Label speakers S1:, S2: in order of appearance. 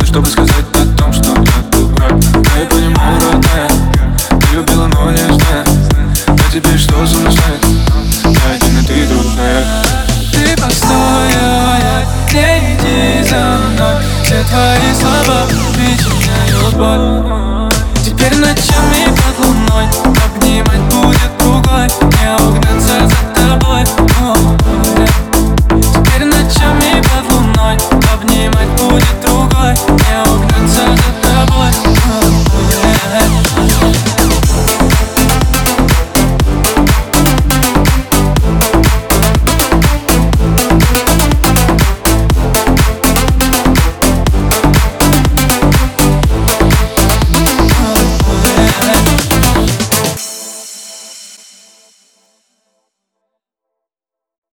S1: чтобы сказать о том, что я дурак. Я понимаю, родная, ты любила, но нежная. А теперь что со мной станет? Я один, и ты другая.
S2: Ты постой, не иди за мной. Все твои слова причиняют боль. Теперь ночами под луной обнимать будет другой. Не угнаться за